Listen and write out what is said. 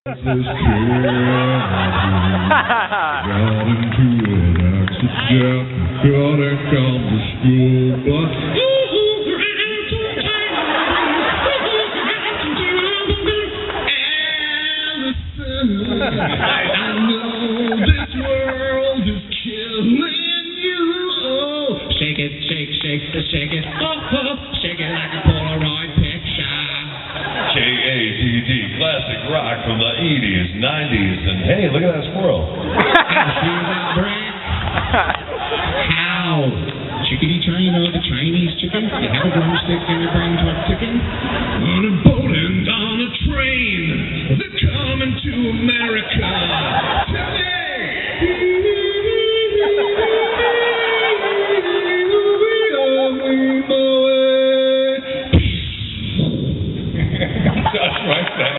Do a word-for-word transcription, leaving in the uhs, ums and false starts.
This kid got into an accident, got it down the school bus. I know this world is killing you. Oh, shake it, shake, shake, shake it. Oh, oh, shake it like a Polaroid picture. K A T D, classic rock from the eighties, nineties, and hey, look at that squirrel. How? Chickadee China, the Chinese chicken? You have a drumstick and your brain truck chicken? On a boat and on a train.